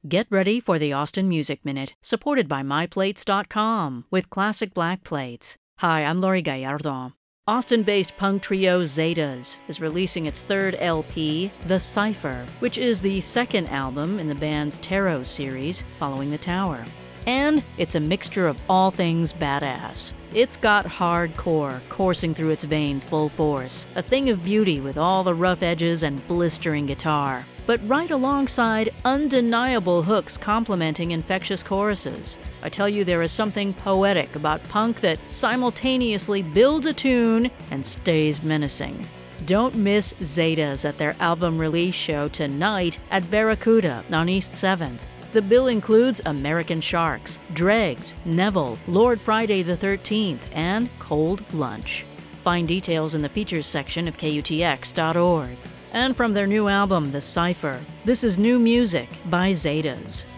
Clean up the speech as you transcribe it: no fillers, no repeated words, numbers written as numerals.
Get ready for the Austin Music Minute, supported by MyPlates.com with classic black plates. Hi, I'm Lori Gallardo. Austin-based punk trio Zetas is releasing its third LP, The Cipher, which is the second album in the band's Tarot series following The Tower. And it's a mixture of all things badass. It's got hardcore coursing through its veins full force, a thing of beauty with all the rough edges and blistering guitar, but right alongside undeniable hooks complementing infectious choruses. I tell you, there is something poetic about punk that simultaneously builds a tune and stays menacing. Don't miss Zetas at their album release show tonight at Barracuda on East 7th. The bill includes American Sharks, Dregs, Neville, Lord Friday the 13th, and Cold Lunch. Find details in the features section of KUTX.org. And from their new album, The Cipher, this is new music by Zetas.